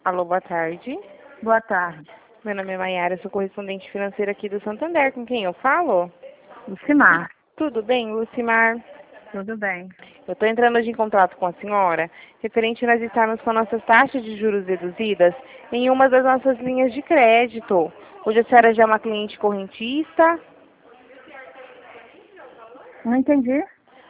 Alô, boa tarde. Boa tarde. Meu nome é Maiara, sou correspondente financeira aqui do Santander. Com quem eu falo? Lucimar. Tudo bem, Lucimar? Tudo bem. Eu estou entrando hoje em contato com a senhora, referente a nós estarmos com nossas taxas de juros reduzidas em uma das nossas linhas de crédito. Hoje a senhora já é uma cliente correntista. Não entendi.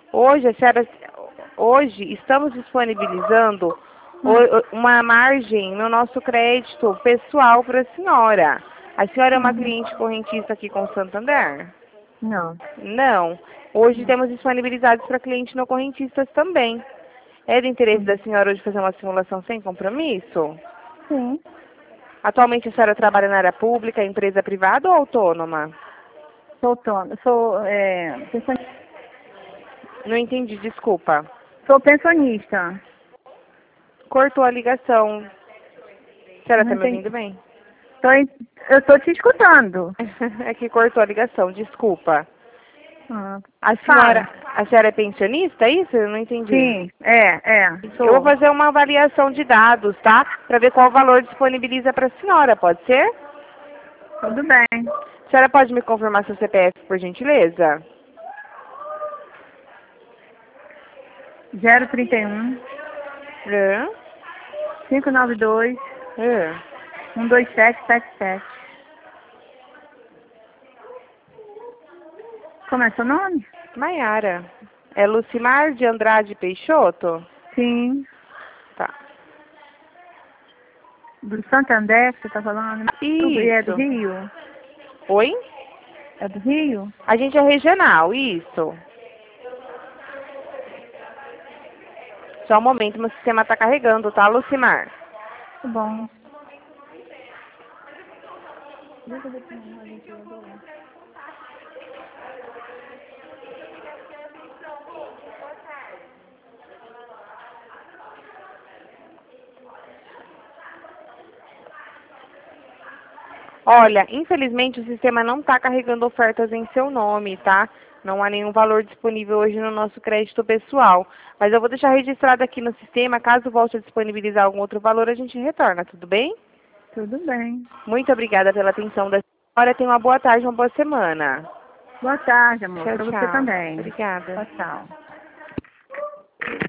Hoje estamos disponibilizando uma margem no nosso crédito pessoal para a senhora. A senhora é uma cliente correntista aqui com o Santander? Não. Não. Hoje temos disponibilizados para clientes não correntistas também. É de interesse da senhora hoje fazer uma simulação sem compromisso? Sim. Atualmente a senhora trabalha na área pública, empresa privada ou autônoma? Sou autônoma. Não entendi, desculpa. Sou pensionista. Cortou a ligação. A senhora Não está me entendi. ouvindo bem? Eu estou te escutando. É que cortou a ligação, desculpa. A Fala. senhora é pensionista, é isso? Eu não entendi. Sim, sou. Eu vou fazer uma avaliação de dados, tá? Para ver qual valor disponibiliza para a senhora, pode ser? Tudo bem. A senhora pode me confirmar seu CPF, por gentileza? 031 Hã? 592 Hã? 12777. Como é seu nome? Maiara. É Lucimar de Andrade Peixoto? Sim. Tá. Do Santander que você está falando? Isso. É do Rio? Oi? É do Rio? A gente é regional, isso. Só um momento, meu sistema está carregando, tá, Lucimar? Tá bom. Olha, infelizmente o sistema não está carregando ofertas em seu nome, tá? Não há nenhum valor disponível hoje no nosso crédito pessoal. Mas eu vou deixar registrado aqui no sistema, caso volte a disponibilizar algum outro valor, a gente retorna, tudo bem? Tudo bem. Muito obrigada pela atenção da senhora. Tenha uma boa tarde, uma boa semana. Boa tarde, amor. Tchau, Para você tchau. também. Obrigada. Tchau, tchau.